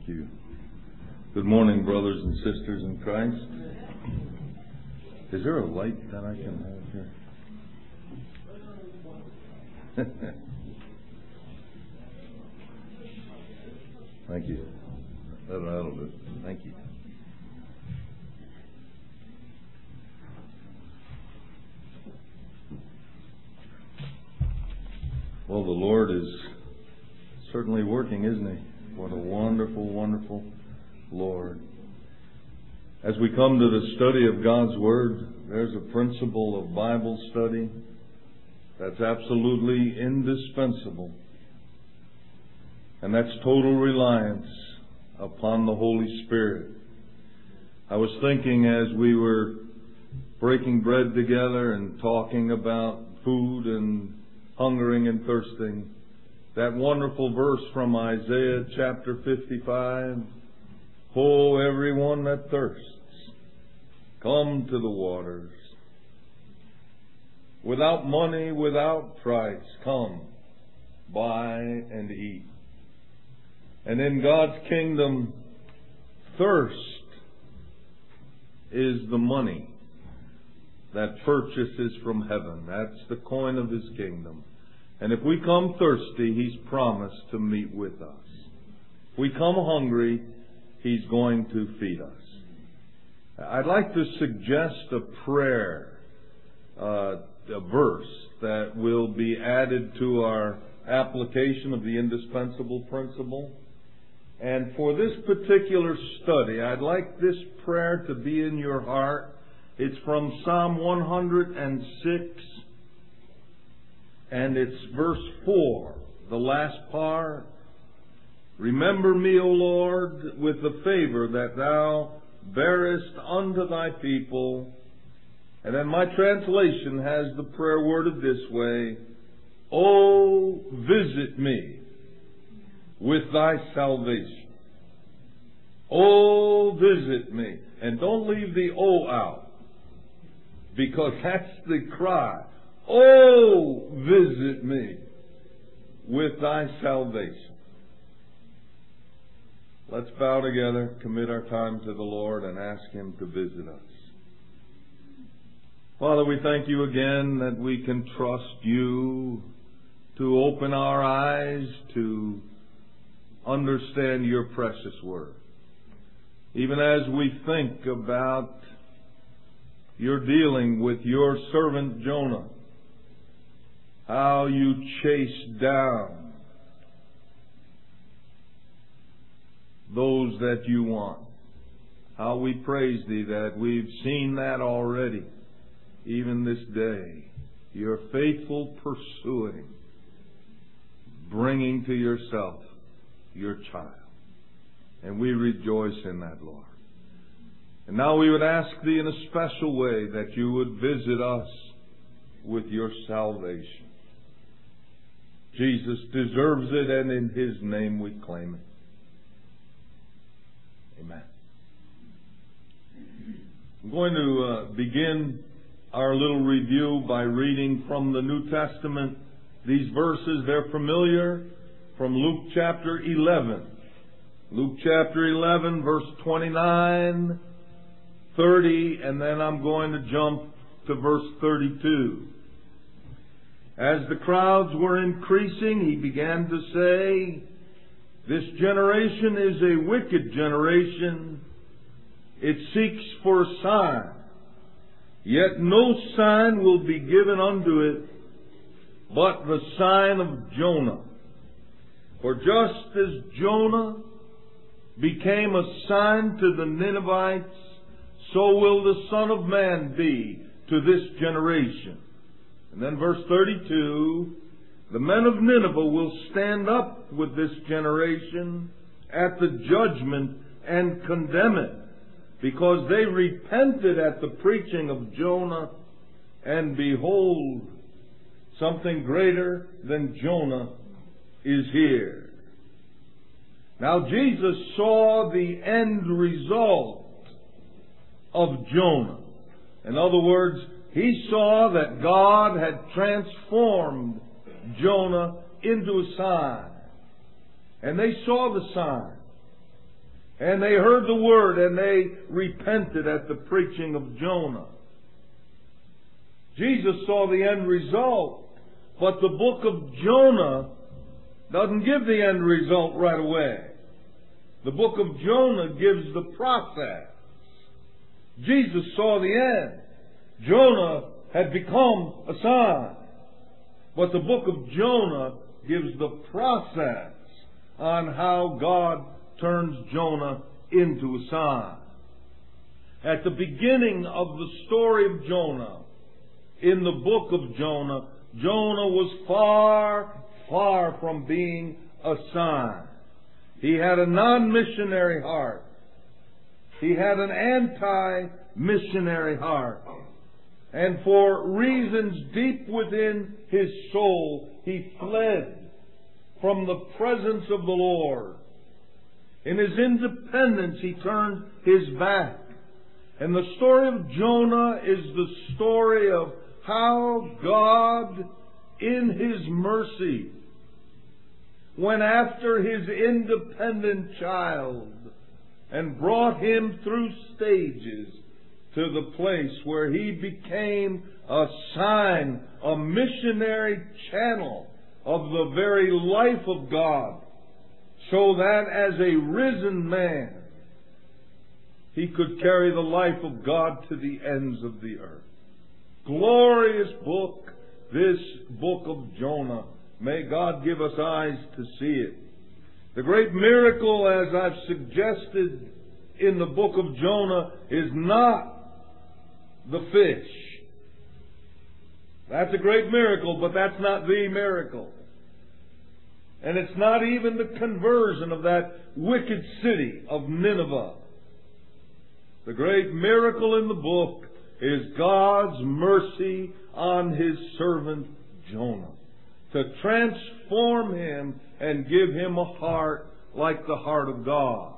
Thank you. Good morning, brothers and sisters in Christ. Is there a light that I can have here? Thank you. That'll do. Thank you. Well, the Lord is certainly working, isn't He? What a wonderful, wonderful Lord. As we come to the study of God's Word, there's a principle of Bible study that's absolutely indispensable. And that's total reliance upon the Holy Spirit. I was thinking as we were breaking bread together and talking about food and hungering and thirsting, that wonderful verse from Isaiah chapter 55, "Ho, everyone that thirsts, come to the waters. Without money, without price, come, buy and eat." And in God's kingdom, thirst is the money that purchases from heaven. That's the coin of His kingdom. And if we come thirsty, He's promised to meet with us. If we come hungry, He's going to feed us. I'd like to suggest a prayer, a verse that will be added to our application of the indispensable principle. And for this particular study, I'd like this prayer to be in your heart. It's from Psalm 106, and it's verse 4, the last part. "Remember me, O Lord, with the favor that Thou bearest unto Thy people." And then my translation has the prayer worded this way: "O visit me with Thy salvation." "Oh, visit me." And don't leave the "oh" out, because that's the cry. "Oh, visit me with Thy salvation." Let's bow together, commit our time to the Lord, and ask Him to visit us. Father, we thank You again that we can trust You to open our eyes to understand Your precious Word. Even as we think about Your dealing with Your servant Jonah, how You chased down those that You want. How we praise Thee that we've seen that already, even this day. Your faithful pursuing, bringing to Yourself Your child. And we rejoice in that, Lord. And now we would ask Thee in a special way that You would visit us with Your salvation. Jesus deserves it, and in His name we claim it. Amen. I'm going to begin our little review by reading from the New Testament. These verses, they're familiar, from Luke chapter 11. Luke chapter 11, verse 29, 30, and then I'm going to jump to verse 32. "As the crowds were increasing, He began to say, 'This generation is a wicked generation. It seeks for a sign. Yet no sign will be given unto it, but the sign of Jonah. For just as Jonah became a sign to the Ninevites, so will the Son of Man be to this generation.'" And then verse 32, "The men of Nineveh will stand up with this generation at the judgment and condemn it, because they repented at the preaching of Jonah, and behold, something greater than Jonah is here." Now Jesus saw the end result of Jonah. In other words, He saw that God had transformed Jonah into a sign. And they saw the sign. And they heard the word and they repented at the preaching of Jonah. Jesus saw the end result, but the book of Jonah doesn't give the end result right away. The book of Jonah gives the process. Jesus saw the end. Jonah had become a sign. But the book of Jonah gives the process on how God turns Jonah into a sign. At the beginning of the story of Jonah, in the book of Jonah, Jonah was far, far from being a sign. He had a non-missionary heart. He had an anti-missionary heart. And for reasons deep within his soul, he fled from the presence of the Lord. In his independence, he turned his back. And the story of Jonah is the story of how God, in His mercy, went after His independent child and brought him through stages to the place where he became a sign, a missionary channel of the very life of God, so that as a risen man, he could carry the life of God to the ends of the earth. Glorious book, this book of Jonah. May God give us eyes to see it. The great miracle, as I've suggested in the book of Jonah, is not the fish. That's a great miracle, but that's not the miracle. And it's not even the conversion of that wicked city of Nineveh. The great miracle in the book is God's mercy on His servant Jonah, to transform him and give him a heart like the heart of God.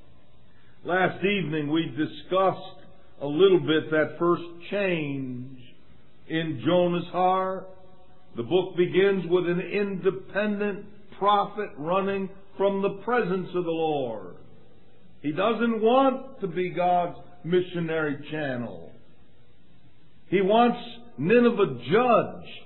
Last evening we discussed a little bit that first change in Jonah's heart. The book begins with an independent prophet running from the presence of the Lord. He doesn't want to be God's missionary channel. He wants Nineveh judged.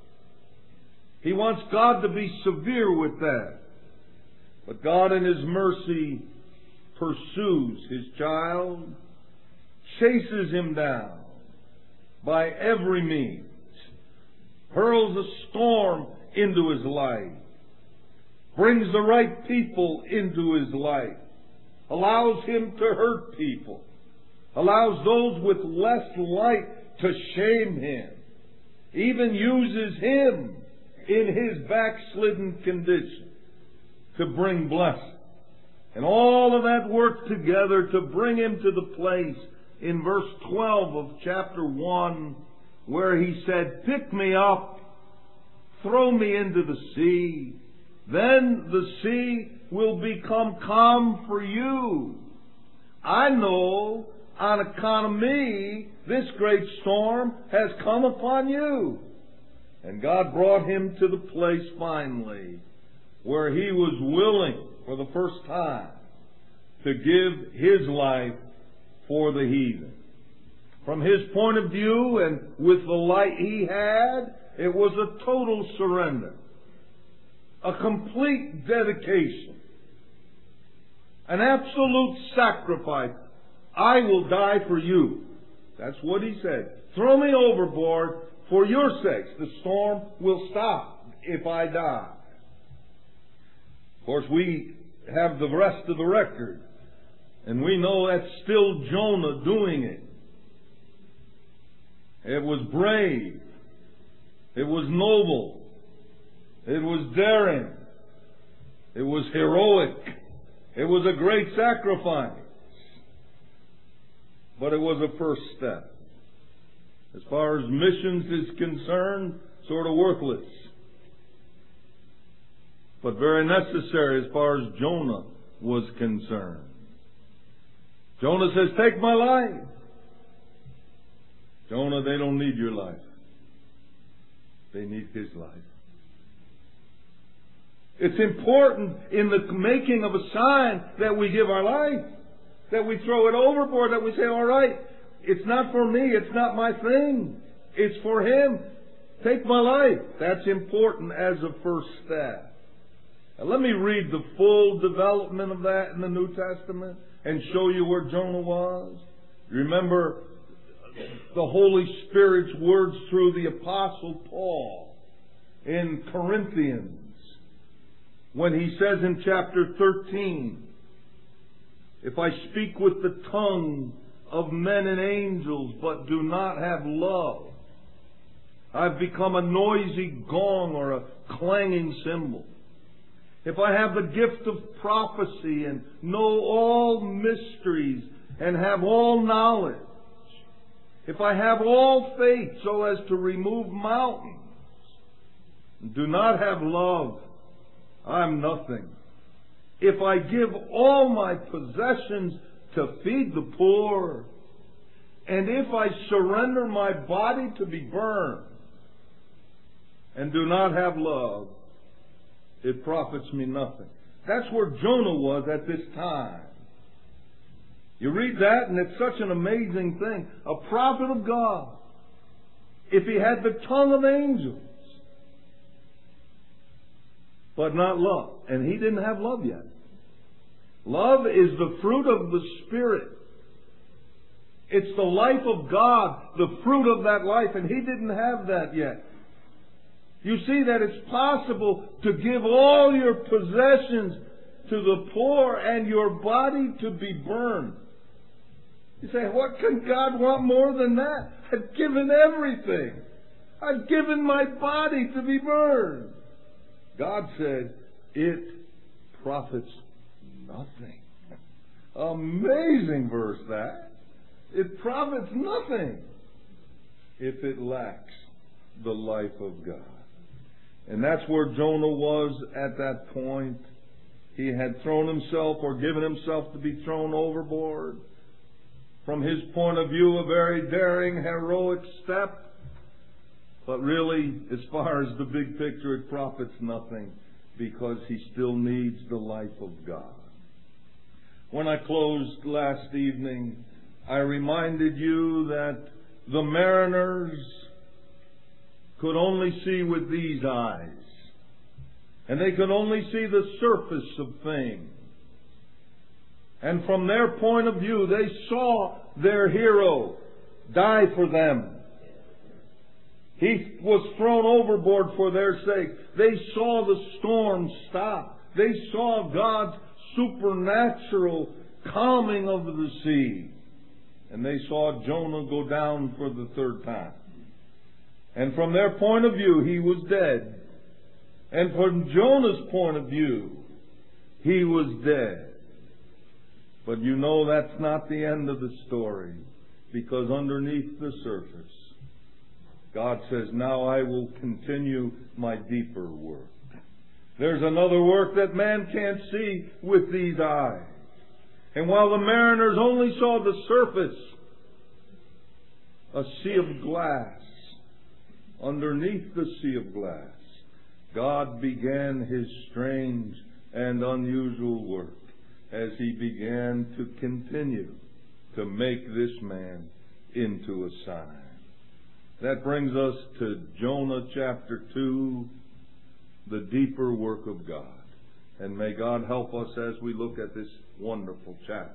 He wants God to be severe with that. But God in His mercy pursues His child, chases him down by every means, hurls a storm into his life, brings the right people into his life, allows him to hurt people, allows those with less light to shame him, even uses him in his backslidden condition to bring blessing. And all of that worked together to bring him to the place in verse 12 of chapter 1 where he said, "Pick me up, throw me into the sea, then the sea will become calm for you. I know on account of me this great storm has come upon you." And God brought him to the place finally where he was willing for the first time to give his life for the heathen. From his point of view and with the light he had, it was a total surrender, a complete dedication, an absolute sacrifice. I will die for you. That's what he said. Throw me overboard for your sakes. The storm will stop if I die. Of course, we have the rest of the record, and we know that's still Jonah doing it. It was brave. It was noble. It was daring. It was heroic. It was a great sacrifice. But it was a first step. As far as missions is concerned, sort of worthless. But very necessary as far as Jonah was concerned. Jonah says, "Take my life." Jonah, they don't need your life. They need his life. It's important in the making of a sign that we give our life, that we throw it overboard, that we say, all right, it's not for me, it's not my thing, it's for Him. Take my life. That's important as a first step. Now let me read the full development of that in the New Testament and show you where Jonah was. Remember the Holy Spirit's words through the Apostle Paul in Corinthians, when he says in chapter 13, if I speak with the tongue of men and angels but do not have love, I've become a noisy gong or a clanging cymbal. If I have the gift of prophecy and know all mysteries and have all knowledge, if I have all faith so as to remove mountains, and do not have love, I'm nothing. If I give all my possessions to feed the poor, and if I surrender my body to be burned, and do not have love, it profits me nothing. That's where Jonah was at this time. You read that, and it's such an amazing thing. A prophet of God, if he had the tongue of angels, but not love. And he didn't have love yet. Love is the fruit of the Spirit. It's the life of God, the fruit of that life, and he didn't have that yet. You see that it's possible to give all your possessions to the poor and your body to be burned. You say, what can God want more than that? I've given everything. I've given my body to be burned. God said, it profits nothing. Amazing verse that. It profits nothing if it lacks the life of God. And that's where Jonah was at that point. He had thrown himself or given himself to be thrown overboard. From his point of view, a very daring, heroic step. But really, as far as the big picture, it profits nothing because he still needs the life of God. When I closed last evening, I reminded you that the mariners could only see with these eyes. And they could only see the surface of things. And from their point of view, they saw their hero die for them. He was thrown overboard for their sake. They saw the storm stop. They saw God's supernatural calming of the sea. And they saw Jonah go down for the third time. And from their point of view, he was dead. And from Jonah's point of view, he was dead. But you know that's not the end of the story. Because underneath the surface, God says, now I will continue my deeper work. There's another work that man can't see with these eyes. And while the mariners only saw the surface, a sea of glass, underneath the sea of glass, God began His strange and unusual work as He began to continue to make this man into a sign. That brings us to Jonah chapter 2, the deeper work of God. And may God help us as we look at this wonderful chapter.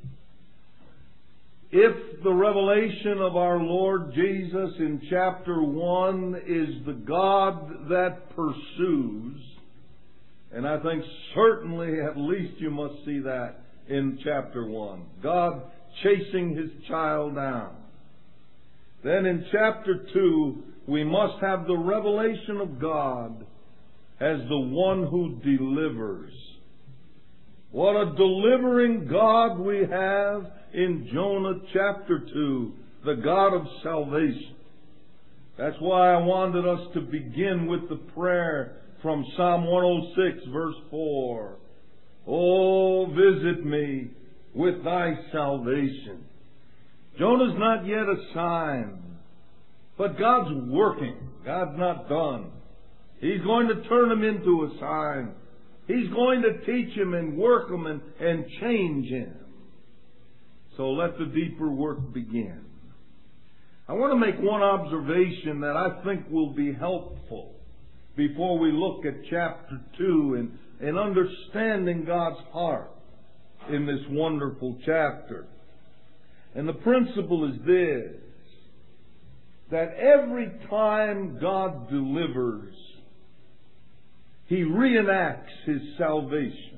If the revelation of our Lord Jesus in chapter 1 is the God that pursues, and I think certainly at least you must see that in chapter 1, God chasing His child down. Then in chapter 2, we must have the revelation of God as the one who delivers. What a delivering God we have in Jonah chapter 2, the God of salvation. That's why I wanted us to begin with the prayer from Psalm 106, verse 4. Oh, visit me with thy salvation. Jonah's not yet a sign, but God's working. God's not done. He's going to turn him into a sign He's going to teach him and work him and change him. So let the deeper work begin. I want to make one observation that I think will be helpful before we look at chapter 2 and understanding God's heart in this wonderful chapter. And the principle is this, that every time God delivers, He reenacts His salvation.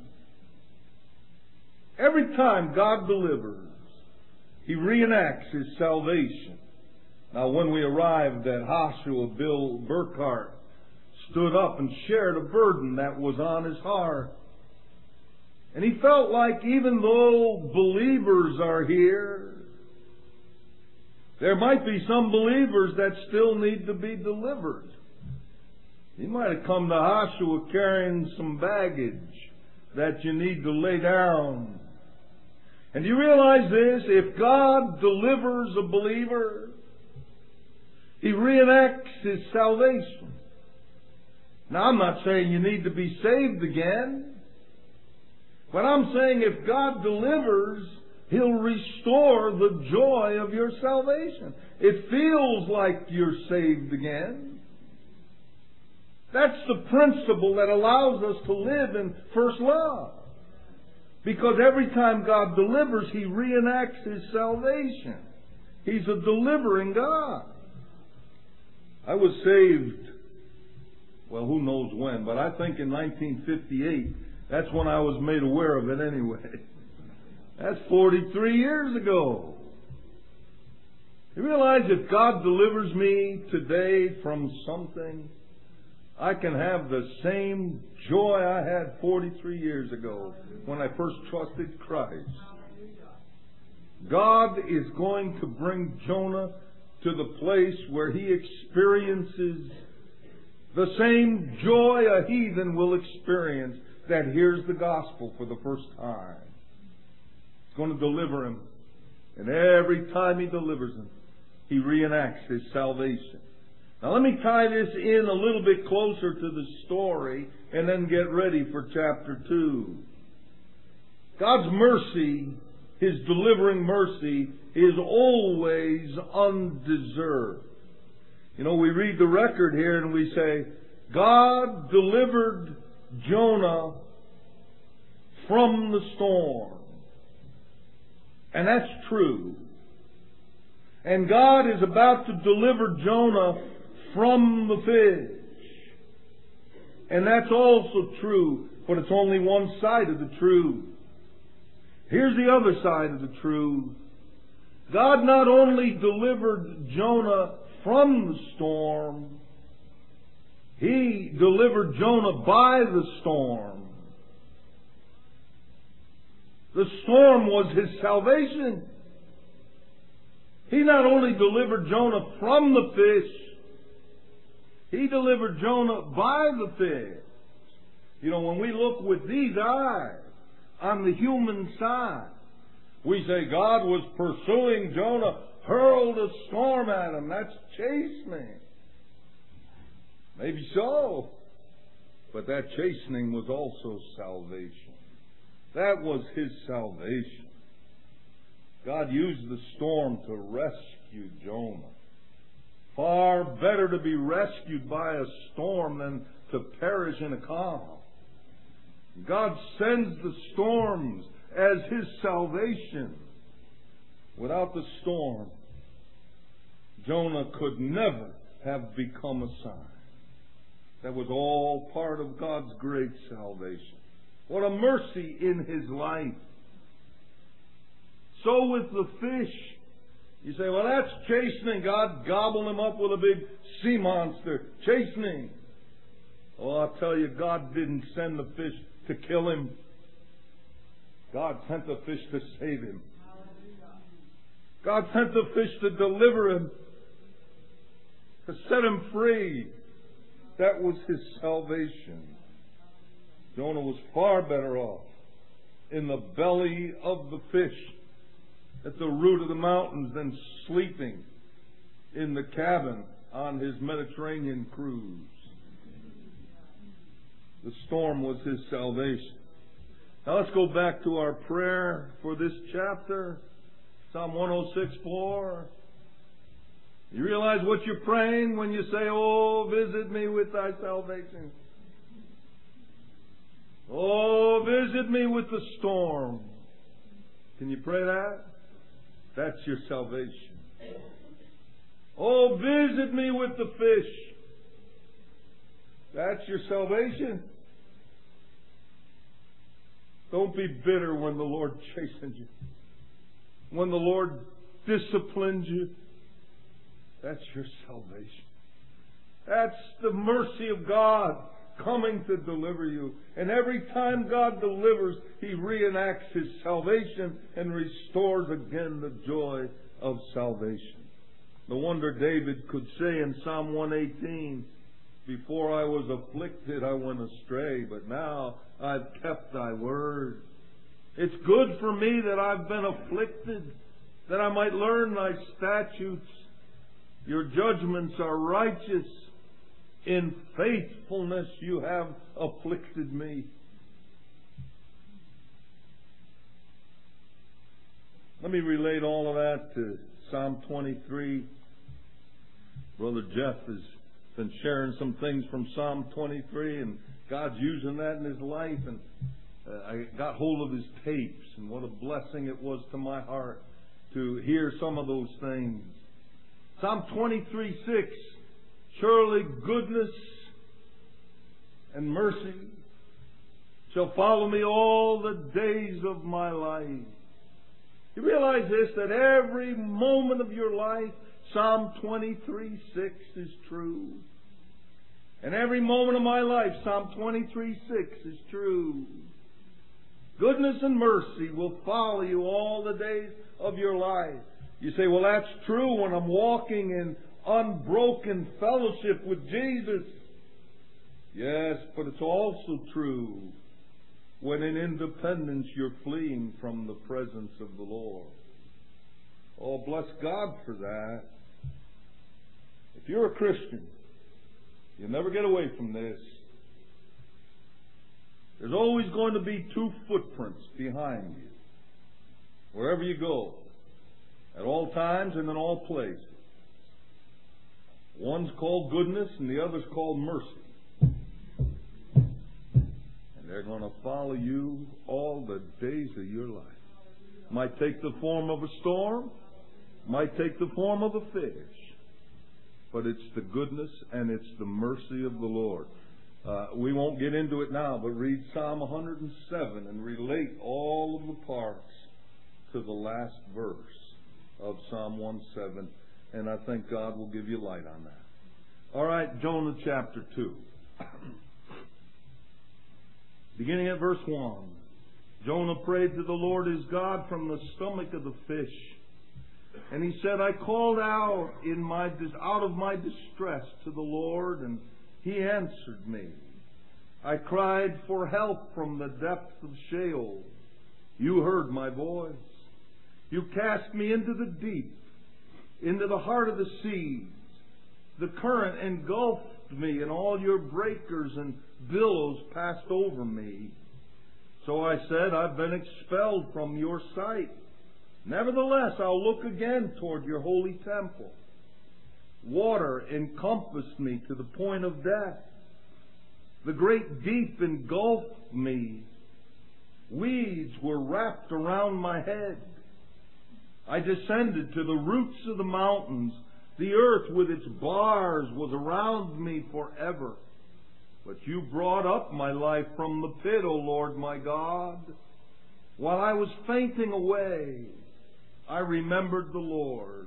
Every time God delivers, He reenacts His salvation. Now, when we arrived at Joshua, Bill Burkhart stood up and shared a burden that was on his heart. And he felt like even though believers are here, there might be some believers that still need to be delivered. He might have come to Joshua carrying some baggage that you need to lay down. And do you realize this? If God delivers a believer, He reenacts His salvation. Now, I'm not saying you need to be saved again, but I'm saying if God delivers, He'll restore the joy of your salvation. It feels like you're saved again. That's the principle that allows us to live in first love. Because every time God delivers, He reenacts His salvation. He's a delivering God. I was saved, well, who knows when, but I think in 1958, that's when I was made aware of it anyway. That's 43 years ago. You realize if God delivers me today from something, I can have the same joy I had 43 years ago when I first trusted Christ. God is going to bring Jonah to the place where he experiences the same joy a heathen will experience that hears the gospel for the first time. He's going to deliver him. And every time He delivers him, He reenacts His salvation. Now let me tie this in a little bit closer to the story and then get ready for chapter 2. God's mercy, His delivering mercy, is always undeserved. You know, we read the record here and we say, God delivered Jonah from the storm. And that's true. And God is about to deliver Jonah from the fish. And that's also true, but it's only one side of the truth. Here's the other side of the truth. God not only delivered Jonah from the storm, He delivered Jonah by the storm. The storm was his salvation. He not only delivered Jonah from the fish, He delivered Jonah by the fish. You know, when we look with these eyes on the human side, we say God was pursuing Jonah, hurled a storm at him. That's chastening. Maybe so. But that chastening was also salvation. That was His salvation. God used the storm to rescue Jonah. Far better to be rescued by a storm than to perish in a calm. God sends the storms as His salvation. Without the storm, Jonah could never have become a sign. That was all part of God's great salvation. What a mercy in His life. So with the fish, you say, well, that's chastening. God gobbled him up with a big sea monster. Chastening. Oh, I'll tell you, God didn't send the fish to kill him. God sent the fish to save him. God sent the fish to deliver him, to set him free. That was His salvation. Jonah was far better off in the belly of the fish at the root of the mountains than sleeping in the cabin on his Mediterranean cruise. The storm was his salvation. Now let's go back to our prayer for this chapter. Psalm 106:4. You realize what you're praying when you say, "Oh, visit me with thy salvation. Oh, visit me with the storm." Can you pray that? That's your salvation. "Oh, visit me with the fish." That's your salvation. Don't be bitter when the Lord chastens you. When the Lord disciplines you. That's your salvation. That's the mercy of God coming to deliver you. And every time God delivers, He reenacts His salvation and restores again the joy of salvation. No wonder David could say in Psalm 118, "Before I was afflicted, I went astray, but now I've kept thy word. It's good for me that I've been afflicted, that I might learn thy statutes. Your judgments are righteous. In faithfulness you have afflicted me." Let me relate all of that to Psalm 23. Brother Jeff has been sharing some things from Psalm 23, and God's using that in his life. And I got hold of his tapes, and what a blessing it was to my heart to hear some of those things. Psalm 23:6. "Surely goodness and mercy shall follow me all the days of my life." You realize this, that every moment of your life, Psalm 23:6 is true. And every moment of my life, Psalm 23:6 is true. Goodness and mercy will follow you all the days of your life. You say, "Well, that's true when I'm walking in unbroken fellowship with Jesus." Yes, but it's also true when in independence you're fleeing from the presence of the Lord. Oh, bless God for that. If you're a Christian, you'll never get away from this. There's always going to be two footprints behind you, wherever you go, at all times and in all places. One's called goodness and the other's called mercy. And they're going to follow you all the days of your life. Might take the form of a storm, might take the form of a fish, but it's the goodness and it's the mercy of the Lord. We won't get into it now, but read Psalm 107 and relate all of the parts to the last verse of Psalm 107, and I think God will give you light on that. All right, Jonah chapter 2. Beginning at verse 1. Jonah prayed to the Lord his God from the stomach of the fish. And he said, "I called out out of my distress to the Lord, and He answered me. I cried for help from the depths of Sheol. You heard my voice. You cast me into the deep, into the heart of the seas. The current engulfed me, and all your breakers and billows passed over me. So I said, I've been expelled from your sight. Nevertheless, I'll look again toward your holy temple. Water encompassed me to the point of death. The great deep engulfed me. Weeds were wrapped around my head. I descended to the roots of the mountains. The earth with its bars was around me forever. But you brought up my life from the pit, O Lord my God. While I was fainting away, I remembered the Lord.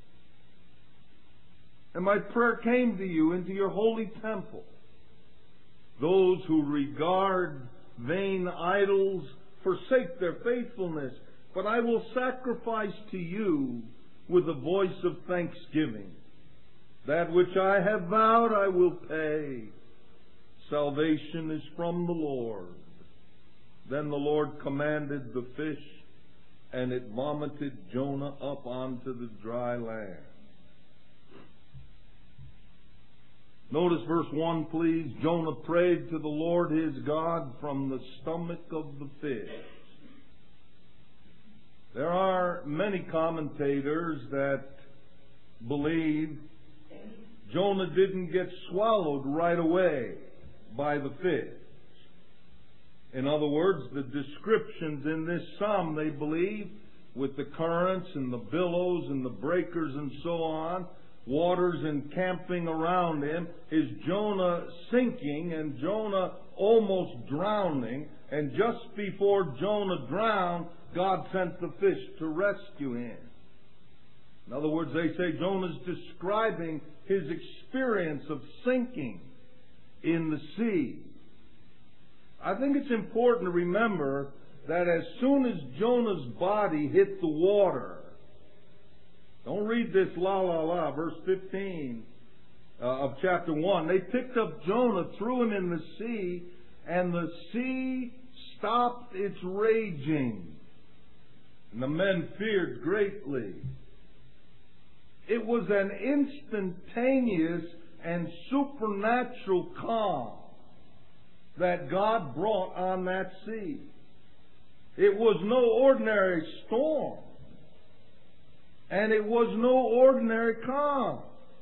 And my prayer came to you into your holy temple. Those who regard vain idols forsake their faithfulness, but I will sacrifice to you with a voice of thanksgiving. That which I have vowed I will pay. Salvation is from the Lord. Then the Lord commanded the fish, and it vomited Jonah up onto the dry land. Notice verse 1, please. Jonah prayed to the Lord his God from the stomach of the fish. There are many commentators that believe Jonah didn't get swallowed right away by the fish. In other words, the descriptions in this psalm, they believe, with the currents and the billows and the breakers and so on, waters encamping around him, is Jonah sinking and Jonah almost drowning. And just before Jonah drowned, God sent the fish to rescue him. In other words, they say Jonah's describing his experience of sinking in the sea. I think it's important to remember that as soon as Jonah's body hit the water, don't read this verse 15 of chapter 1. They picked up Jonah, threw him in the sea, and the sea stopped its raging. And the men feared greatly. It was an instantaneous and supernatural calm that God brought on that sea. It was no ordinary storm. And it was no ordinary calm.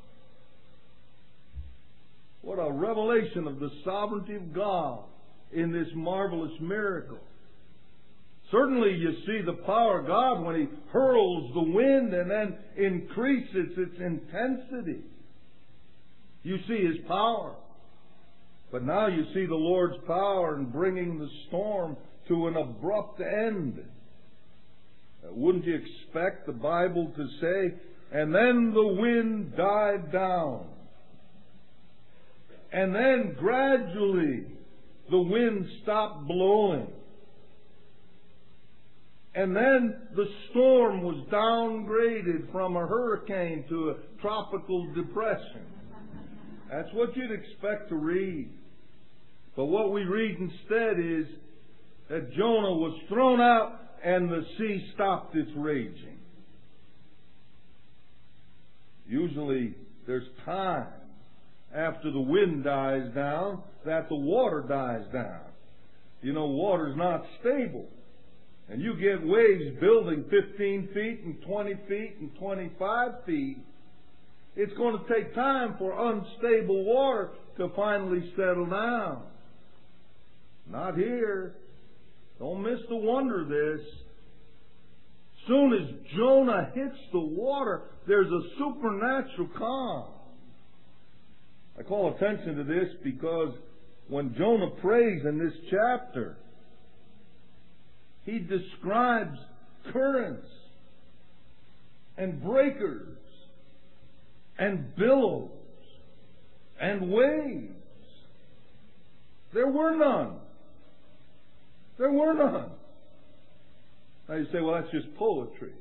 What a revelation of the sovereignty of God in this marvelous miracle. Certainly you see the power of God when He hurls the wind and then increases its intensity. You see His power. But now you see the Lord's power in bringing the storm to an abrupt end. Wouldn't you expect the Bible to say, and then the wind died down. And then gradually the wind stopped blowing. And then the storm was downgraded from a hurricane to a tropical depression. That's what you'd expect to read. But what we read instead is that Jonah was thrown out and the sea stopped its raging. Usually there's time after the wind dies down that the water dies down. You know, water's not stable. And you get waves building 15 feet and 20 feet and 25 feet. It's going to take time for unstable water to finally settle down. Not here. Don't miss the wonder of this. Soon as Jonah hits the water, there's a supernatural calm. I call attention to this because when Jonah prays in this chapter, he describes currents and breakers and billows and waves. There were none. There were none. Now you say, well, that's just poetry.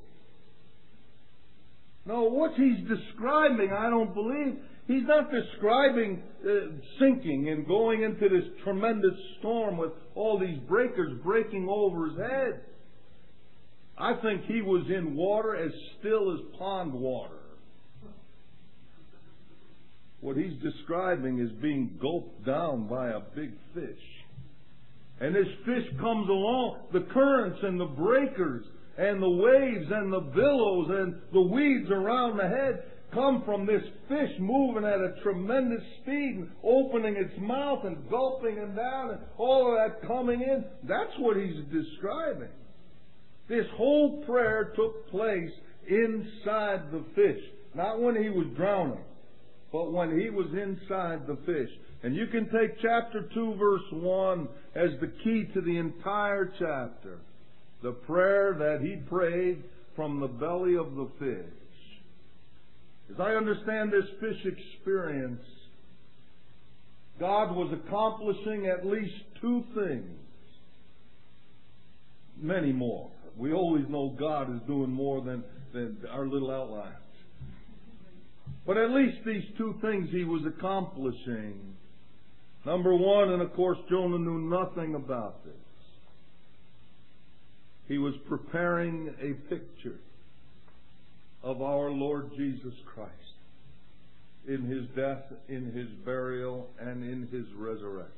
No, what he's describing, I don't believe. He's not describing sinking and going into this tremendous storm with all these breakers breaking over his head. I think he was in water as still as pond water. What he's describing is being gulped down by a big fish. And this fish comes along, the currents and the breakers and the waves and the billows and the weeds around the head come from this fish moving at a tremendous speed and opening its mouth and gulping him down and all of that coming in. That's what he's describing. This whole prayer took place inside the fish. Not when he was drowning, but when he was inside the fish. And you can take chapter 2, verse 1 as the key to the entire chapter. The prayer that he prayed from the belly of the fish. As I understand this fish experience, God was accomplishing at least two things. Many more. We always know God is doing more than our little outlines. But at least these two things he was accomplishing. Number one, and of course Jonah knew nothing about this. He was preparing a picture of our Lord Jesus Christ. in His death, in His burial, and in His resurrection.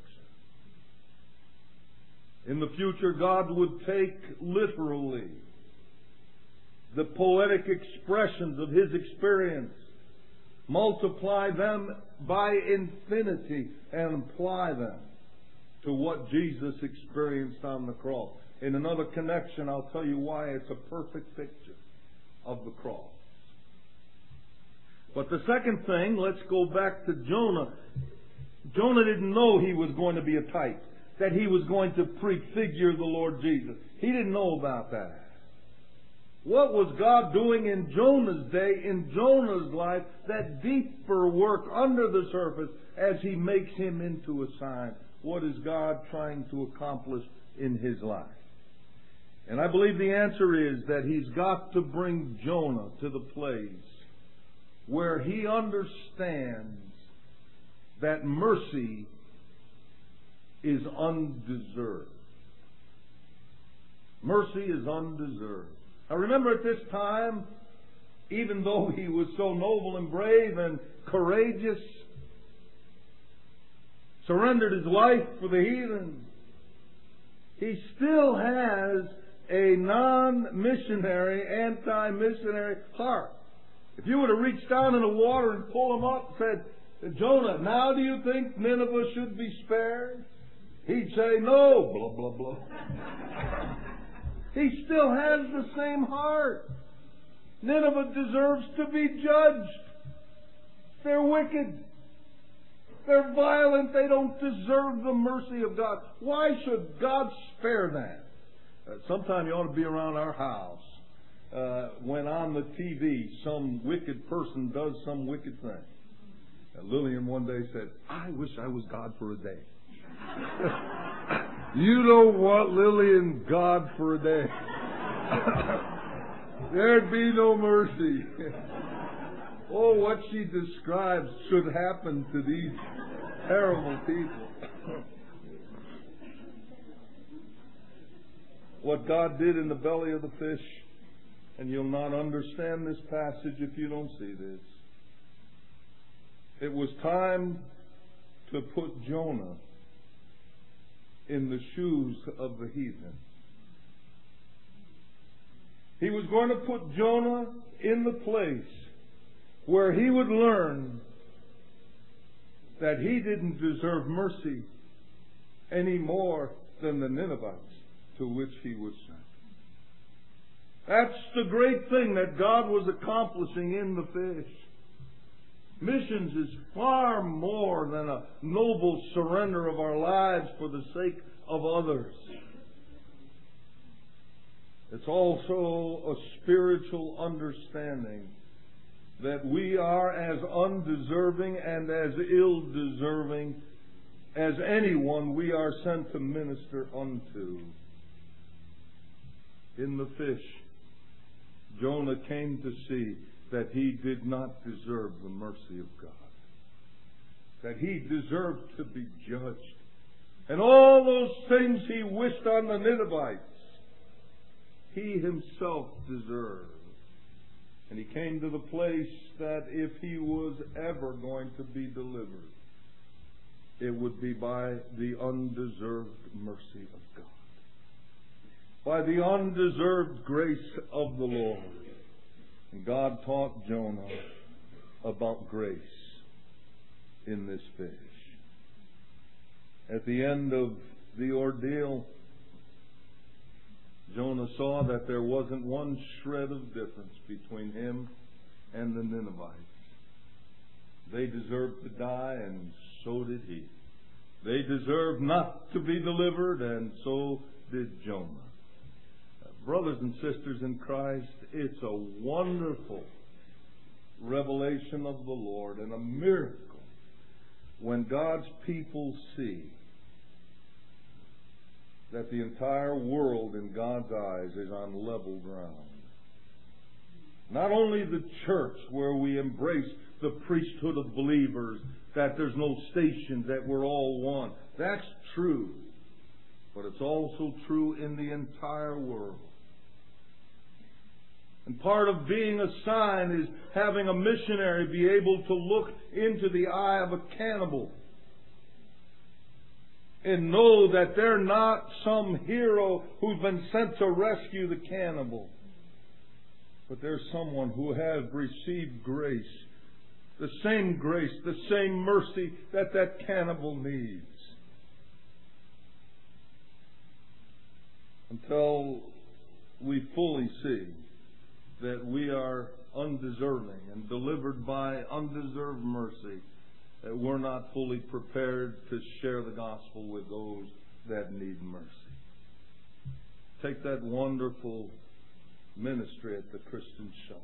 In the future, God would take literally the poetic expressions of His experience, multiply them by infinity, and apply them to what Jesus experienced on the cross. In another connection, I'll tell you why it's a perfect picture of the cross. But the second thing, let's go back to Jonah. Jonah didn't know he was going to be a type, that he was going to prefigure the Lord Jesus. He didn't know about that. What was God doing in Jonah's day, in Jonah's life, that deeper work under the surface as He makes him into a sign? What is God trying to accomplish in his life? And I believe the answer is that He's got to bring Jonah to the place where he understands that mercy is undeserved. Mercy is undeserved. I remember at this time, even though he was so noble and brave and courageous, surrendered his life for the heathen, he still has a non-missionary, anti-missionary heart. If you were to reach down in the water and pull him up and said, Jonah, now do you think Nineveh should be spared? He'd say, no, blah, blah, blah. He still has the same heart. Nineveh deserves to be judged. They're wicked. They're violent. They don't deserve the mercy of God. Why should God spare them? Sometime you ought to be around our house when on the TV some wicked person does some wicked thing. Lillian one day said, I wish I was God for a day. You know what, Lillian? God for a day. There'd be no mercy. Oh, what she describes should happen to these terrible people. What God did in the belly of the fish, and you'll not understand this passage if you don't see this. It was time to put Jonah in the shoes of the heathen. He was going to put Jonah in the place where he would learn that he didn't deserve mercy any more than the Ninevites to which he was sent. That's the great thing that God was accomplishing in the fish. Missions is far more than a noble surrender of our lives for the sake of others. It's also a spiritual understanding that we are as undeserving and as ill-deserving as anyone we are sent to minister unto. In the fish, Jonah came to see that he did not deserve the mercy of God, that he deserved to be judged. And all those things he wished on the Ninevites, he himself deserved. And he came to the place that if he was ever going to be delivered, it would be by the undeserved mercy of God, by the undeserved grace of the Lord. And God taught Jonah about grace in this fish. At the end of the ordeal, Jonah saw that there wasn't one shred of difference between him and the Ninevites. They deserved to die, and so did he. They deserved not to be delivered, and so did Jonah. Brothers and sisters in Christ, it's a wonderful revelation of the Lord and a miracle when God's people see that the entire world in God's eyes is on level ground. Not only the church, where we embrace the priesthood of believers, that there's no stations, that we're all one. That's true. But it's also true in the entire world. And part of being a sign is having a missionary be able to look into the eye of a cannibal and know that they're not some hero who's been sent to rescue the cannibal, but there's someone who has received grace, the same mercy that that cannibal needs. Until we fully see that we are undeserving and delivered by undeserved mercy, that we're not fully prepared to share the gospel with those that need mercy. Take that wonderful ministry at the Christian Shelter.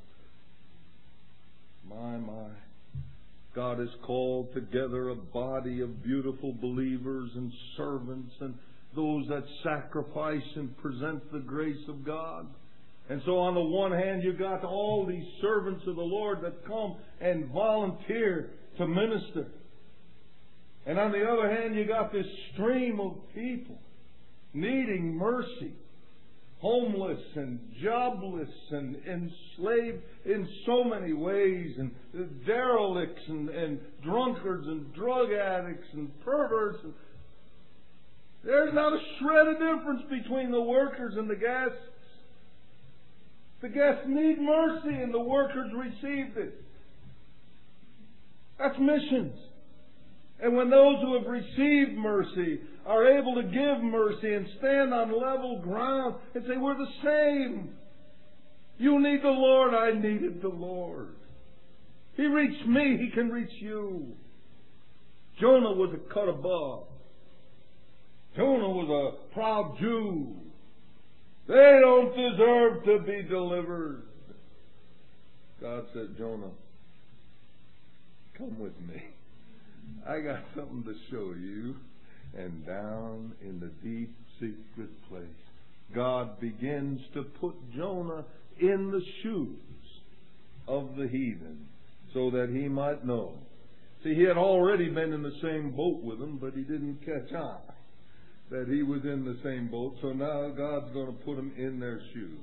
My. God has called together a body of beautiful believers and servants and those that sacrifice and present the grace of God. And so on the one hand, you got all these servants of the Lord that come and volunteer to minister. And on the other hand, you got this stream of people needing mercy, homeless and jobless and enslaved in so many ways, and derelicts and drunkards and drug addicts and perverts. There's not a shred of difference between the workers and the guests. The guests need mercy and the workers received it. That's missions. And when those who have received mercy are able to give mercy and stand on level ground and say, we're the same. You need the Lord, I needed the Lord. He reached me, He can reach you. Jonah was a cut above. Jonah was a proud Jew. They don't deserve to be delivered. God said, Jonah, come with me. I got something to show you. And down in the deep, secret place, God begins to put Jonah in the shoes of the heathen so that he might know. See, he had already been in the same boat with them, but he didn't catch on that he was in the same boat. So now God's going to put him in their shoes.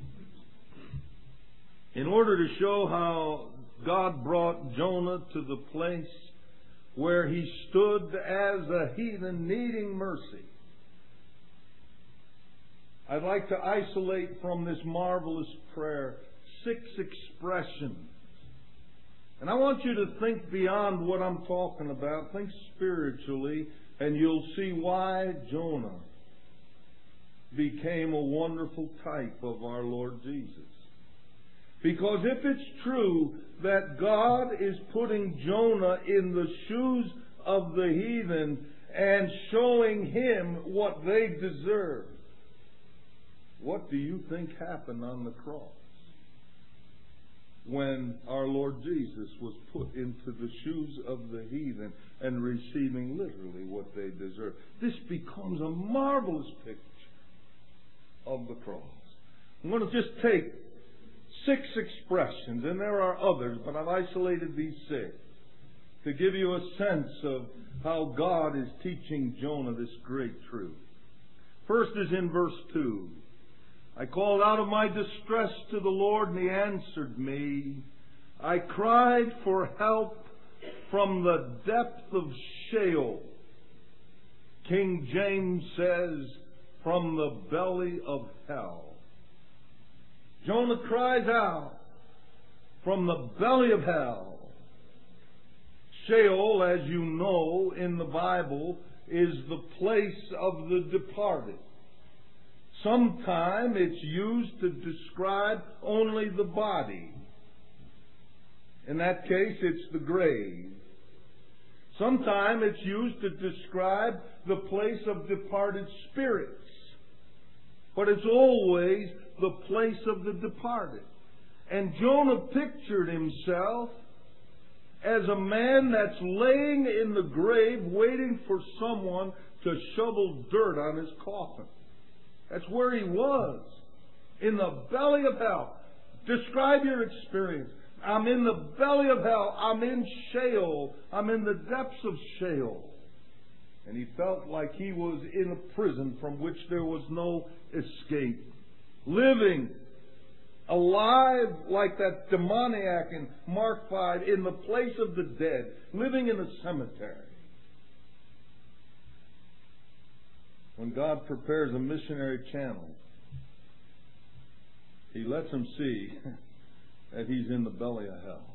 In order to show how God brought Jonah to the place where he stood as a heathen needing mercy, I'd like to isolate from this marvelous prayer 6 expressions. And I want you to think beyond what I'm talking about. Think spiritually, and you'll see why Jonah became a wonderful type of our Lord Jesus. Because if it's true that God is putting Jonah in the shoes of the heathen and showing him what they deserve, what do you think happened on the cross when our Lord Jesus was put into the shoes of the heathen and receiving literally what they deserve? This becomes a marvelous picture of the cross. I'm going to just take 6 expressions, and there are others, but I've isolated these 6 to give you a sense of how God is teaching Jonah this great truth. First is in verse 2. I called out of my distress to the Lord, and He answered me. I cried for help from the depth of Sheol. King James says, from the belly of hell. Jonah cries out from the belly of hell. Sheol, as you know, in the Bible, is the place of the departed. Sometimes it's used to describe only the body. In that case, it's the grave. Sometimes it's used to describe the place of departed spirits. But it's always the place of the departed. And Jonah pictured himself as a man that's laying in the grave waiting for someone to shovel dirt on his coffin. That's where he was, in the belly of hell. Describe your experience. I'm in the belly of hell. I'm in Sheol. I'm in the depths of Sheol. And he felt like he was in a prison from which there was no escape. Living alive like that demoniac in Mark 5, in the place of the dead, living in a cemetery. When God prepares a missionary channel, He lets him see that he's in the belly of hell.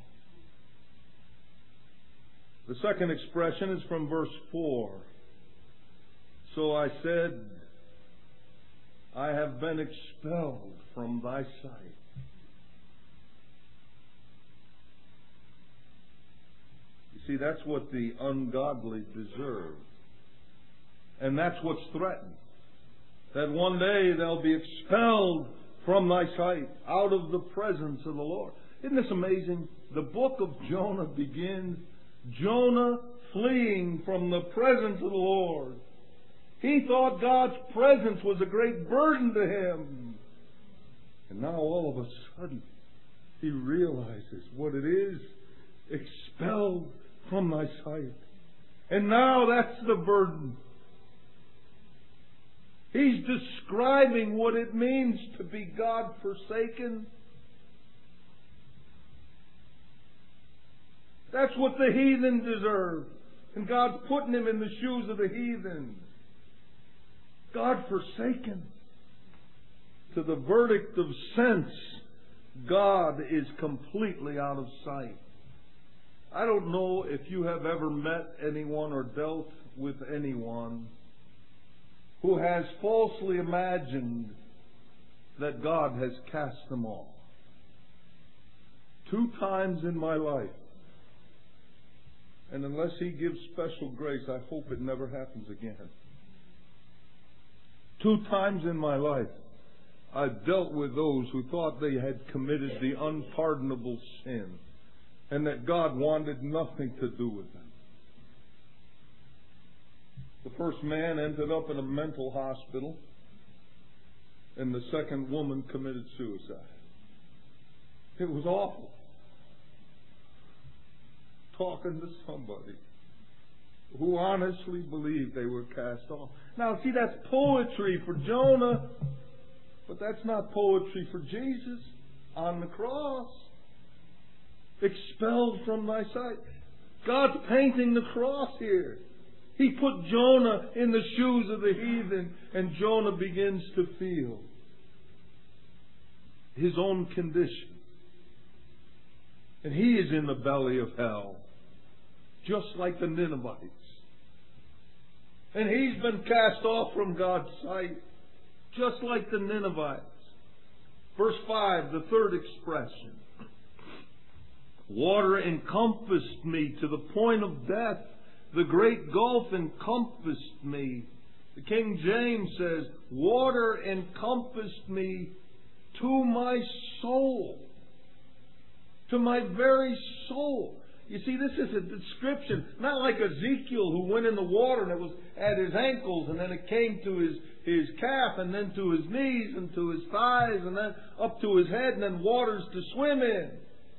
The second expression is from verse 4. So I said, I have been expelled from thy sight. You see, that's what the ungodly deserve. And that's what's threatened. That one day they'll be expelled from thy sight, out of the presence of the Lord. Isn't this amazing? The book of Jonah begins, Jonah fleeing from the presence of the Lord. He thought God's presence was a great burden to him. And now all of a sudden, he realizes what it is, expelled from thy sight. And now that's the burden. He's describing what it means to be God-forsaken. That's what the heathen deserve. And God's putting him in the shoes of the heathen. God-forsaken. To the verdict of sense, God is completely out of sight. I don't know if you have ever met anyone or dealt with anyone who has falsely imagined that God has cast them off. 2 times in my life, and unless He gives special grace, I hope it never happens again. 2 times in my life, I've dealt with those who thought they had committed the unpardonable sin and that God wanted nothing to do with them. The first man ended up in a mental hospital, and the second woman committed suicide. It was awful. Talking to somebody who honestly believed they were cast off. Now, see, that's poetry for Jonah, but that's not poetry for Jesus on the cross. Expelled from thy sight. God's painting the cross here. He put Jonah in the shoes of the heathen, and Jonah begins to feel his own condition. And he is in the belly of hell, just like the Ninevites. And he's been cast off from God's sight, just like the Ninevites. Verse 5, the third expression. Water encompassed me to the point of death. The great gulf encompassed me. The King James says, water encompassed me to my soul. To my very soul. You see, this is a description, not like Ezekiel who went in the water and it was at his ankles and then it came to his calf and then to his knees and to his thighs and then up to his head and then waters to swim in.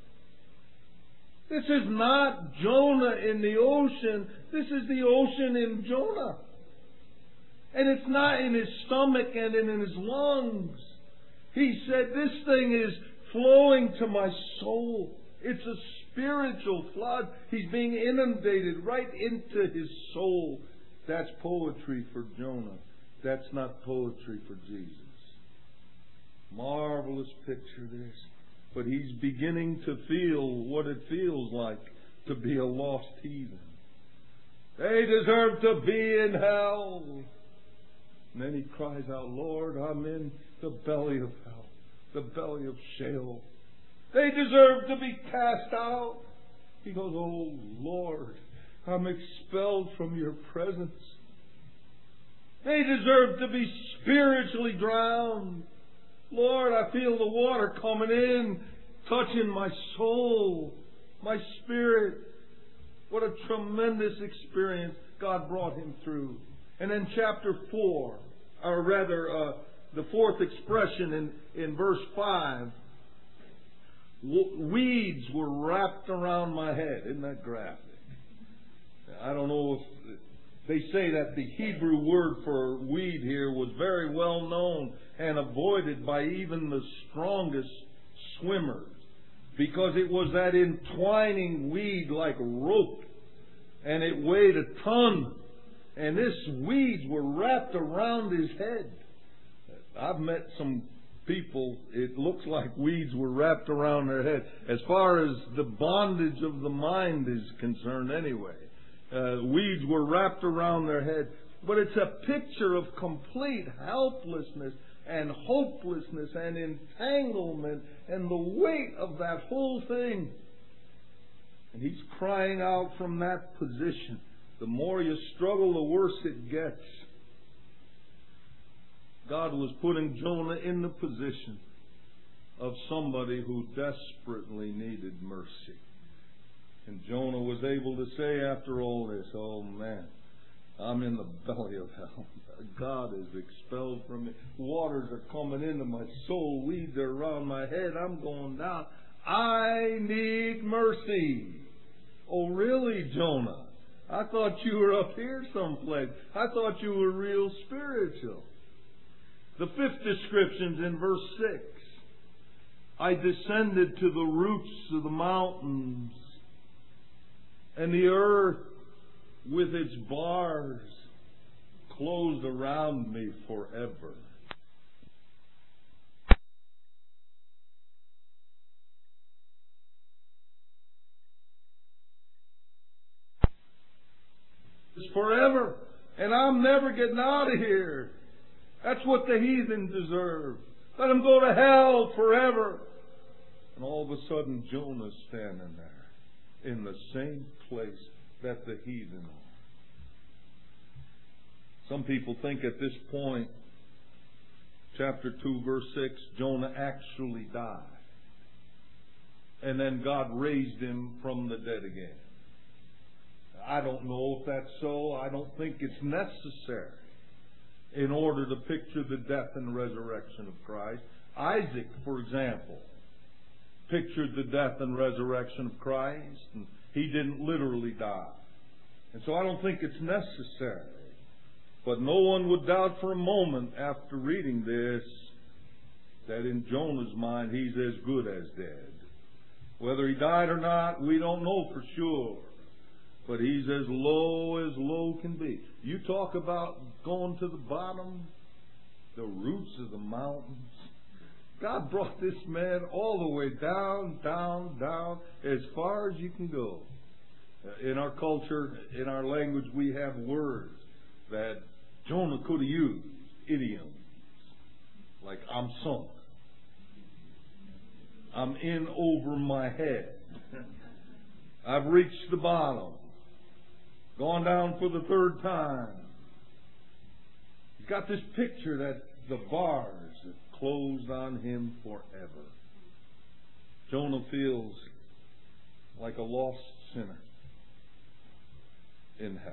This is not Jonah in the ocean. This is the ocean in Jonah. And it's not in his stomach and in his lungs. He said, this thing is flowing to my soul. It's a spiritual flood. He's being inundated right into his soul. That's poetry for Jonah. That's not poetry for Jesus. Marvelous picture this. But he's beginning to feel what it feels like to be a lost heathen. They deserve to be in hell. And then he cries out, Lord, I'm in the belly of hell, the belly of Sheol. They deserve to be cast out. He goes, oh Lord, I'm expelled from your presence. They deserve to be spiritually drowned. Lord, I feel the water coming in, touching my soul, my spirit. What a tremendous experience God brought him through. And then chapter 4, or rather the fourth expression in verse 5, weeds were wrapped around my head. Isn't that graphic? I don't know if they say that the Hebrew word for weed here was very well known and avoided by even the strongest swimmers, because it was that entwining weed like rope, and it weighed a ton, and these weeds were wrapped around his head. I've met some people, it looks like weeds were wrapped around their head, as far as the bondage of the mind is concerned anyway. Weeds were wrapped around their head. But it's a picture of complete helplessness and hopelessness and entanglement and the weight of that whole thing. And he's crying out from that position. The more you struggle, the worse it gets. God was putting Jonah in the position of somebody who desperately needed mercy. And Jonah was able to say after all this, oh man, I'm in the belly of hell. God is expelled from me. Waters are coming into my soul. Weeds are around my head. I'm going down. I need mercy. Oh, really, Jonah? I thought you were up here someplace. I thought you were real spiritual. The fifth description's in verse 6. I descended to the roots of the mountains, and the earth with its bars closed around me forever. It's forever, and I'm never getting out of here. That's what the heathen deserve. Let them go to hell forever. And all of a sudden, Jonah's standing there in the same place that the heathen are. Some people think at this point, chapter 2, verse 6, Jonah actually died. And then God raised him from the dead again. I don't know if that's so. I don't think it's necessary in order to picture the death and resurrection of Christ. Isaac, for example, pictured the death and resurrection of Christ, and he didn't literally die. And so I don't think it's necessary. But no one would doubt for a moment after reading this that in Jonah's mind he's as good as dead. Whether he died or not, we don't know for sure. But he's as low can be. You talk about going to the bottom, the roots of the mountains. God brought this man all the way down, as far as you can go. In our culture, in our language, we have words that Jonah could have used, idioms, like I'm sunk, I'm in over my head, I've reached the bottom, gone down for the third time. He's got this picture that the bars have closed on him forever. Jonah feels like a lost sinner in hell.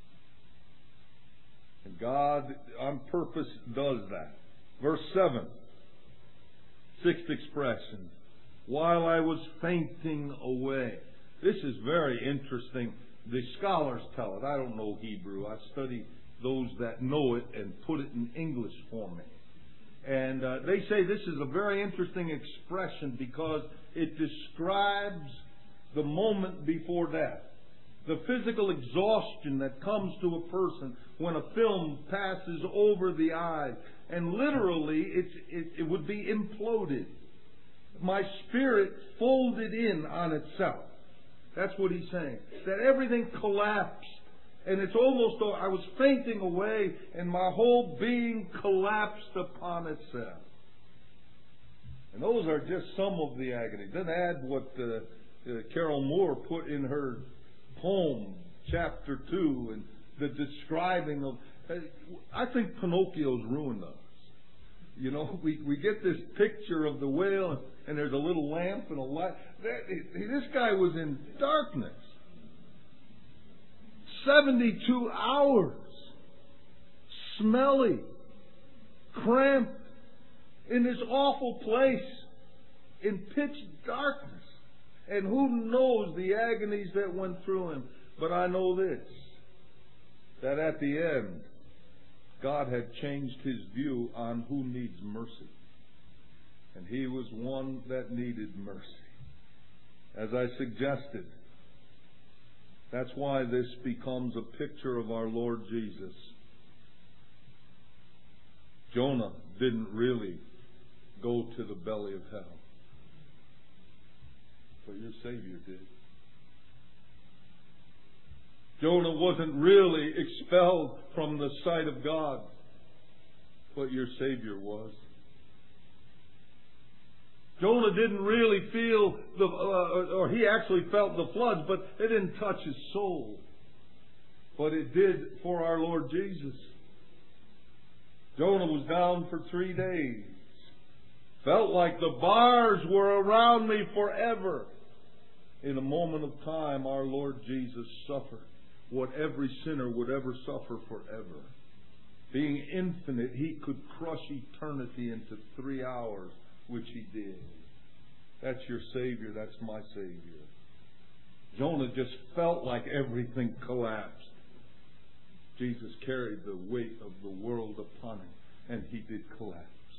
And God, on purpose, does that. Verse 7, sixth expression, while I was fainting away. This is very interesting. The scholars tell it. I don't know Hebrew. I study those that know it and put it in English for me. And they say this is a very interesting expression because it describes the moment before death. The physical exhaustion that comes to a person when a film passes over the eyes. And literally, it would be imploded. My spirit folded in on itself. That's what he's saying. That everything collapsed. And it's almost, I was fainting away and my whole being collapsed upon itself. And those are just some of the agonies. Then add what Carol Moore put in her poem, chapter 2, and the describing of... I think Pinocchio's ruined us. You know, we get this picture of the whale, and there's a little lamp and a light. This guy was in darkness. 72 hours. Smelly. Cramped. In this awful place. In pitch darkness. And who knows the agonies that went through him. But I know this. That at the end, God had changed his view on who needs mercy. And he was one that needed mercy. As I suggested, that's why this becomes a picture of our Lord Jesus. Jonah didn't really go to the belly of hell, but your Savior did. Jonah wasn't really expelled from the sight of God, but your Savior was. Jonah didn't really feel or he actually felt the floods, but it didn't touch his soul. But it did for our Lord Jesus. Jonah was down for 3 days. Felt like the bars were around me forever. In a moment of time, our Lord Jesus suffered what every sinner would ever suffer forever. Being infinite, He could crush eternity into 3 hours, which He did. That's your Savior. That's my Savior. Jonah just felt like everything collapsed. Jesus carried the weight of the world upon Him, and He did collapse.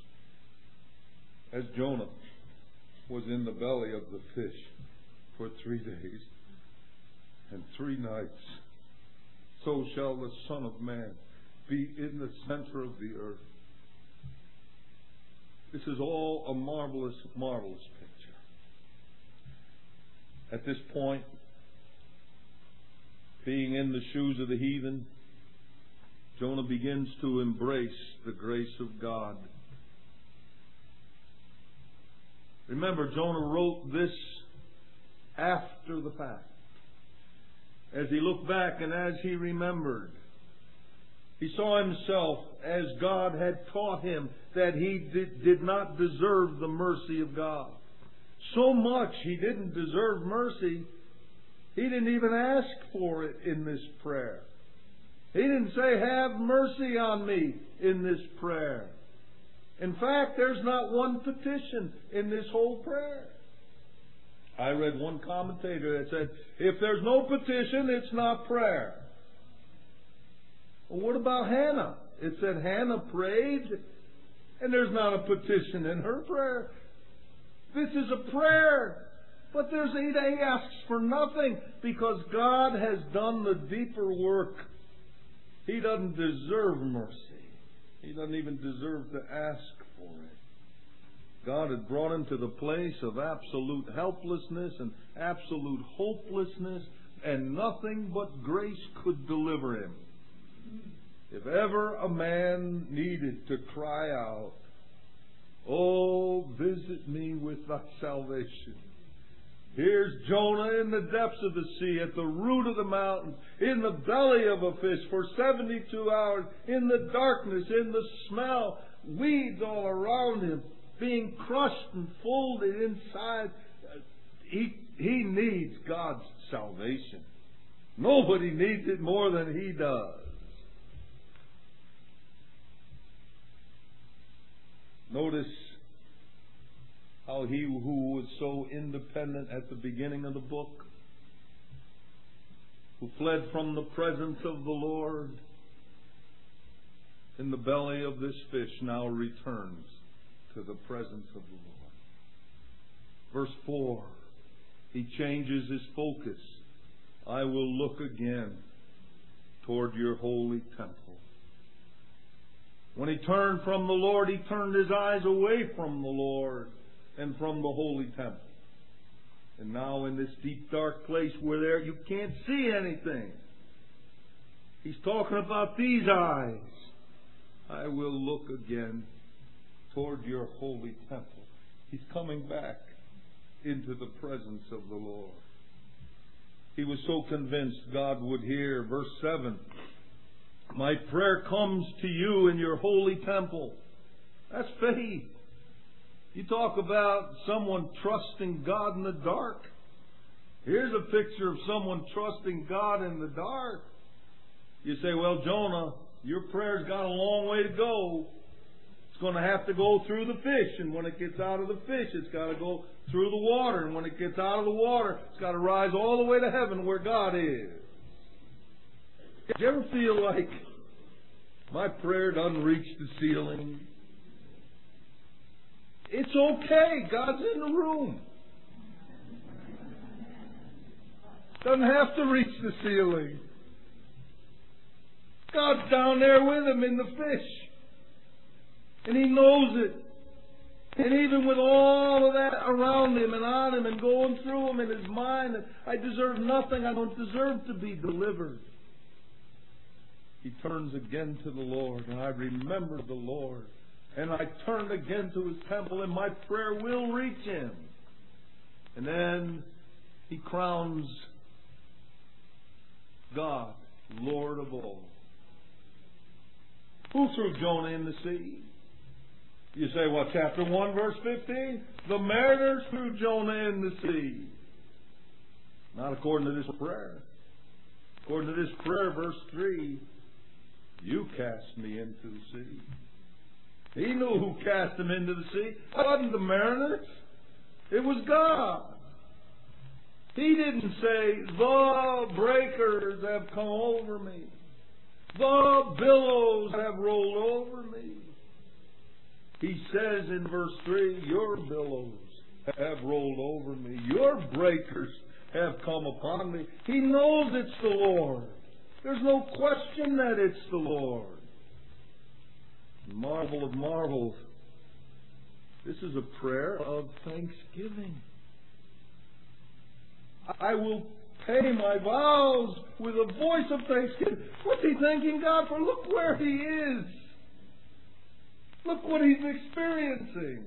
As Jonah was in the belly of the fish for 3 days and 3 nights, so shall the Son of Man be in the center of the earth. This is all a marvelous, marvelous picture. At this point, being in the shoes of the heathen, Jonah begins to embrace the grace of God. Remember, Jonah wrote this after the fact. As he looked back and as he remembered, he saw himself as God had taught him that he did not deserve the mercy of God. So much he didn't deserve mercy, he didn't even ask for it in this prayer. He didn't say, "Have mercy on me," in this prayer. In fact, there's not one petition in this whole prayer. I read one commentator that said, if there's no petition, it's not prayer. Well, what about Hannah? It said Hannah prayed, and there's not a petition in her prayer. This is a prayer, but he asks for nothing because God has done the deeper work. He doesn't deserve mercy. He doesn't even deserve to ask for it. God had brought him to the place of absolute helplessness and absolute hopelessness, and nothing but grace could deliver him. If ever a man needed to cry out, "Oh, visit me with thy salvation," here's Jonah in the depths of the sea, at the root of the mountains, in the belly of a fish for 72 hours, in the darkness, in the smell, weeds all around him, being crushed and folded inside. He needs God's salvation. Nobody needs it more than he does. Notice how he who was so independent at the beginning of the book, who fled from the presence of the Lord in the belly of this fish, now returns to the presence of the Lord. Verse 4, he changes his focus. I will look again toward your holy temple. When he turned from the Lord, he turned his eyes away from the Lord and from the holy temple. And now in this deep, dark place where you can't see anything, he's talking about these eyes. I will look again toward your holy temple. He's coming back into the presence of the Lord. He was so convinced God would hear. Verse 7, my prayer comes to you in your holy temple. That's faith. You talk about someone trusting God in the dark. Here's a picture of someone trusting God in the dark. You say, well, Jonah, your prayer's got a long way to go. It's going to have to go through the fish, and when it gets out of the fish, it's got to go through the water, and when it gets out of the water, it's got to rise all the way to heaven where God is. Do you ever feel like my prayer doesn't reach the ceiling? It's okay. God's in the room. Doesn't have to reach the ceiling. God's down there with him in the fish. And he knows it. And even with all of that around him and on him and going through him in his mind, I deserve nothing. I don't deserve to be delivered. He turns again to the Lord, and I remember the Lord. And I turned again to his temple, and my prayer will reach him. And then he crowns God, Lord of all. Who threw Jonah in the sea? You say, what, chapter 1, verse 15? The mariners threw Jonah in the sea. Not according to this prayer. According to this prayer, verse 3, you cast me into the sea. He knew who cast him into the sea. It wasn't the mariners. It was God. He didn't say, the breakers have come over me. The billows have rolled over me. He says in verse 3, your billows have rolled over me. Your breakers have come upon me. He knows it's the Lord. There's no question that it's the Lord. Marvel of marvels. This is a prayer of thanksgiving. I will pay my vows with a voice of thanksgiving. What's he thanking God for? Look where he is. Look what he's experiencing.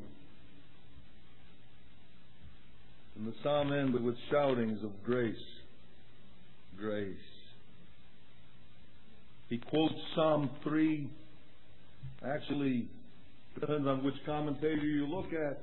And the psalm ended with shoutings of grace. Grace. He quotes Psalm 3. Actually, depends on which commentator you look at.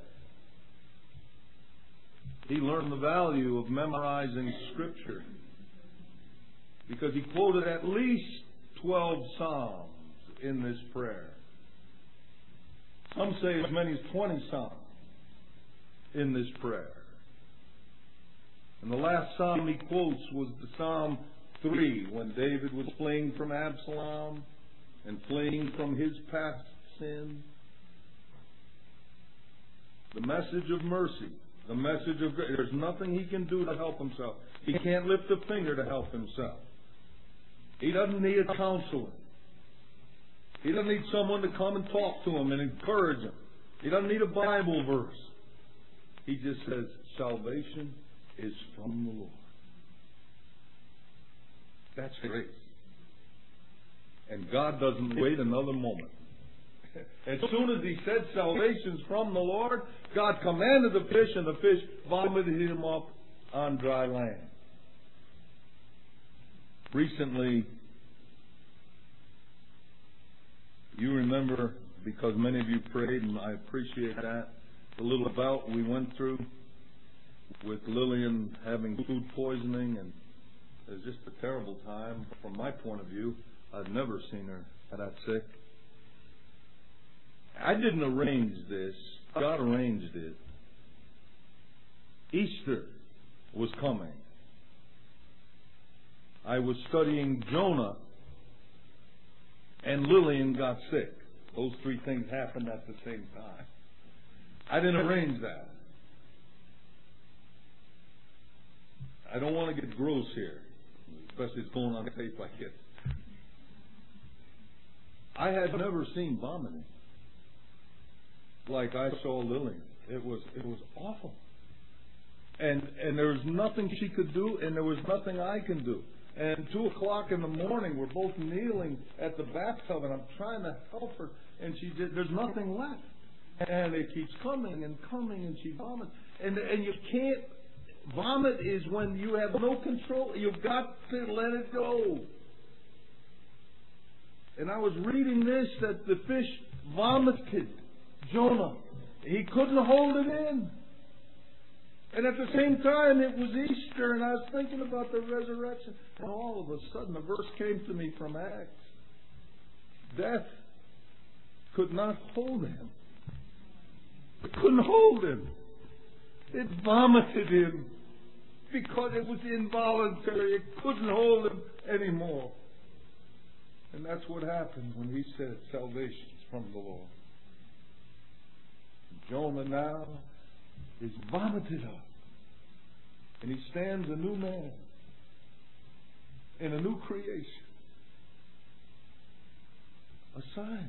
He learned the value of memorizing Scripture, because he quoted at least 12 Psalms in this prayer. Some say as many as 20 Psalms in this prayer. And the last Psalm he quotes was the Psalm 3, when David was fleeing from Absalom and fleeing from his past sin. The message of mercy. The message of grace. There's nothing he can do to help himself. He can't lift a finger to help himself. He doesn't need a counselor. He doesn't need someone to come and talk to him and encourage him. He doesn't need a Bible verse. He just says, salvation is from the Lord. That's grace. And God doesn't wait another moment. As soon as he said salvation's from the Lord, God commanded the fish, and the fish vomited him up on dry land. Recently, you remember, because many of you prayed, and I appreciate that, the little bout we went through with Lillian having food poisoning, and it was just a terrible time from my point of view. I've never seen her that sick. I didn't arrange this. God arranged it. Easter was coming. I was studying Jonah, and Lillian got sick. Those three things happened at the same time. I didn't arrange that. I don't want to get gross here, especially it's going on tape like this. I had never seen vomiting like I saw Lillian. It was awful. And there was nothing she could do, and there was nothing I can do. And 2 o'clock in the morning, we're both kneeling at the bathtub, and I'm trying to help her, and there's nothing left. And it keeps coming and coming, and she vomits. And you can't, vomit is when you have no control. You've got to let it go. And I was reading this, that the fish vomited Jonah. He couldn't hold it in. And at the same time, it was Easter, and I was thinking about the resurrection. And all of a sudden, a verse came to me from Acts. Death could not hold him. It couldn't hold him. It vomited him because it was involuntary. It couldn't hold him anymore. And that's what happened when he said salvation's from the Lord. Jonah now is vomited up. And he stands a new man in a new creation. A sign.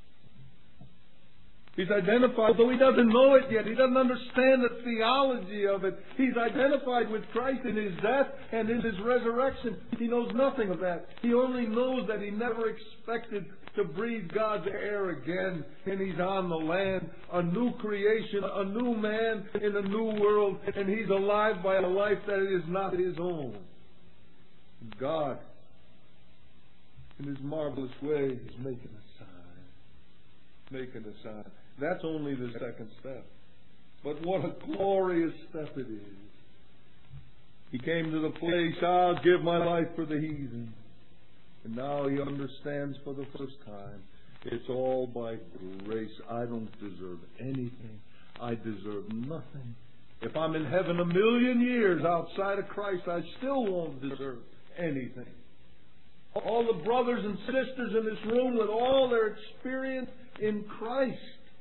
He's identified, though he doesn't know it yet. He doesn't understand the theology of it. He's identified with Christ in His death and in His resurrection. He knows nothing of that. He only knows that he never expected to breathe God's air again. And he's on the land, a new creation, a new man in a new world. And he's alive by a life that is not his own. God, in His marvelous way, is making a sign. Making a sign. That's only the second step. But what a glorious step it is. He came to the place, I'll give my life for the heathen. And now he understands for the first time, it's all by grace. I don't deserve anything. I deserve nothing. If I'm in heaven 1,000,000 years outside of Christ, I still won't deserve anything. All the brothers and sisters in this room with all their experience in Christ,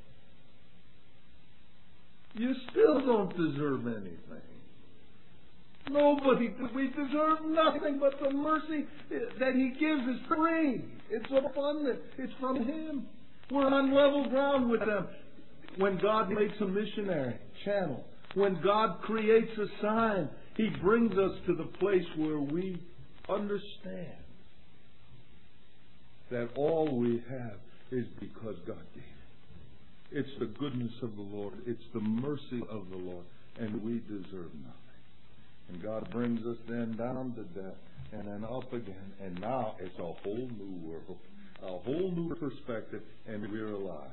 you still don't deserve anything. Nobody. We deserve nothing but the mercy that He gives is free. It's abundant. It's from Him. We're on level ground with them. When God makes a missionary channel, when God creates a sign, He brings us to the place where we understand that all we have is because God gave it. It's the goodness of the Lord. It's the mercy of the Lord. And we deserve nothing. And God brings us then down to death and then up again. And now it's a whole new world, a whole new perspective, and we're alive.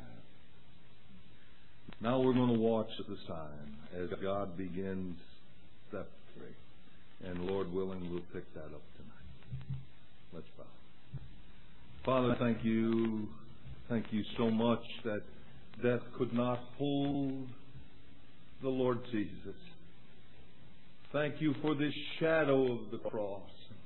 Now we're going to watch the sign as God begins step 3. And Lord willing, we'll pick that up tonight. Let's bow. Father, thank you. Thank you so much that death could not hold the Lord Jesus. Thank you for this shadow of the cross.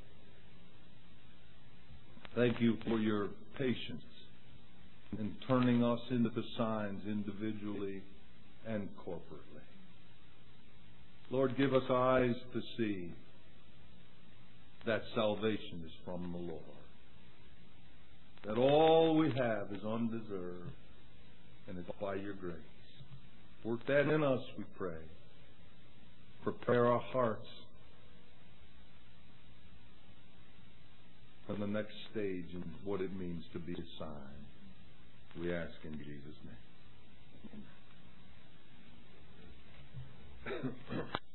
Thank you for your patience in turning us into the signs individually and corporately. Lord, give us eyes to see that salvation is from the Lord. That all we have is undeserved, and it's by your grace. Work that in us, we pray. Prepare our hearts for the next stage and what it means to be a sign. We ask in Jesus' name. Amen.